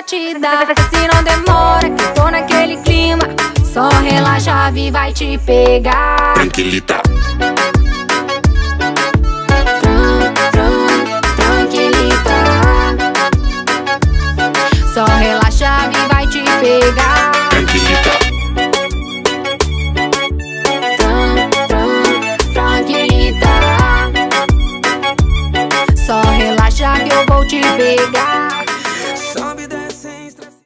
te dar. Se não demora, que tô naquele clima. Só relaxa, a Vi vai te pegar. Tranquilita. Tranquilita. Só relaxa, a Vi vai te pegar.